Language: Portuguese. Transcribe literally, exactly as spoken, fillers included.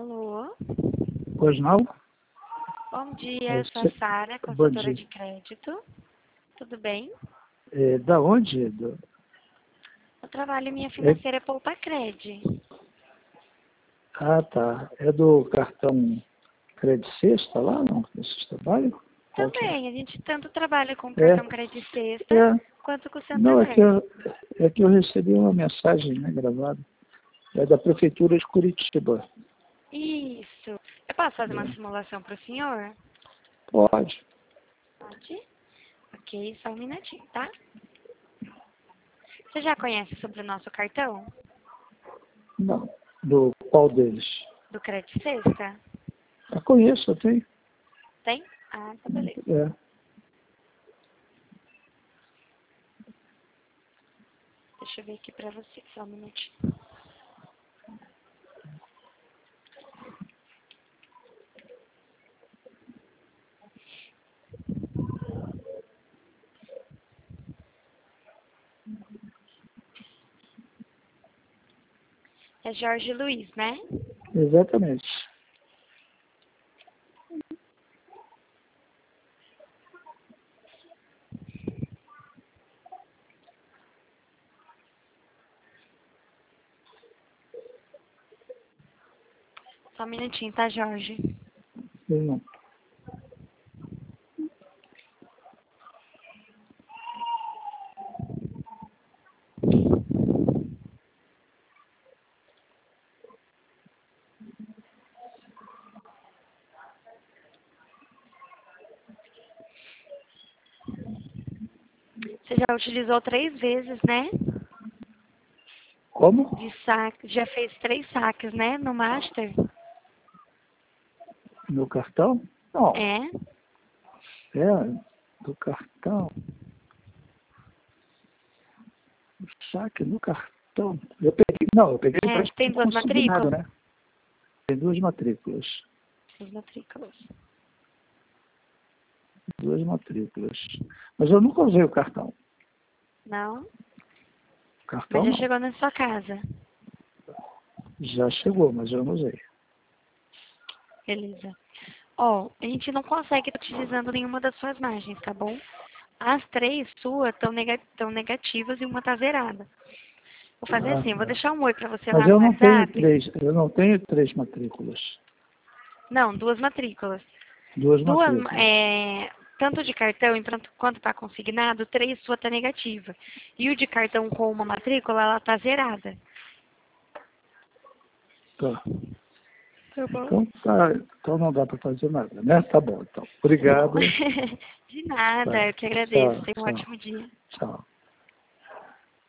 Alô? Pois não? Bom dia, eu sou Você- a Sara, Bom consultora dia. de crédito. Tudo bem? É, da onde? Do... Eu trabalho em minha financeira Poupa Cred. Ah, tá. É do cartão Credit Sexta lá, não? Vocês trabalham? Qual que é? Também, a gente tanto trabalha com o É, cartão Cred Sexta é. quanto com o Não, é que, Santander. eu, é que eu recebi uma mensagem, né, gravada. É da Prefeitura de Curitiba. Isso. Eu posso fazer uma É. simulação para o senhor? Pode. Pode? Ok, só um minutinho, tá? Você já conhece sobre o nosso cartão Não. Do qual deles? do Cred Sexta? Eu conheço, eu tenho. Tem? Ah, tá beleza. É. Deixa eu ver aqui pra você, só um minutinho. É Jorge Luiz, né? Exatamente. Só um minutinho, tá, Jorge? Eu não. Você já utilizou três vezes, né? Como? De saque, já fez três saques, né? No Master? Meu cartão? Não. É. É, do cartão. O saque no cartão. Eu peguei, não, eu peguei É, tem empréstimo duas consignado, matrículas? né? Tem duas matrículas. Duas matrículas. Duas matrículas. Mas eu nunca usei o cartão. Não? O Mas cartão já não. chegou na sua casa. Já chegou, mas eu não usei. Beleza. Ó, a gente não consegue estar utilizando nenhuma das suas margens, tá bom? As três suas estão nega negativas e uma tá zerada. Vou fazer Ah, assim, eu vou tá. deixar um oi pra você Mas lá no eu não tenho WhatsApp. três, eu não tenho três matrículas. Não, duas matrículas. Duas Duas, matrículas. é, tanto de cartão e tanto quanto para consignado, três sua tá negativa. E o de cartão com uma matrícula, ela tá zerada. Tá. Tá bom? Então, tá, então não dá para fazer nada, né? Tá bom, então. Obrigado. De nada, Tá. eu que agradeço. Tchau, Tenha um tchau, ótimo dia. tchau.